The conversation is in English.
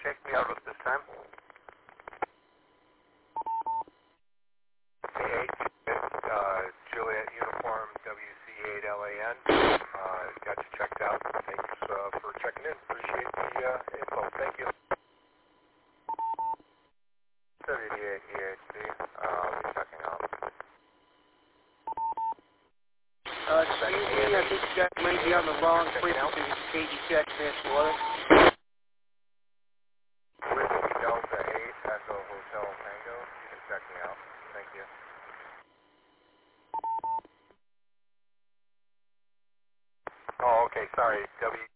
check me out at this time. CH, Juliet Uniform WC8LAN. Got you checked out. Thanks for checking in. Appreciate the info. Thank you. WD8EHC, we're checking out. Excuse me, I think you guys may be on the wrong frequency. KG check, Miss Water. Whiskey Delta 8, Echo Hotel Tango. You can check me out. Thank you. Oh, okay, sorry.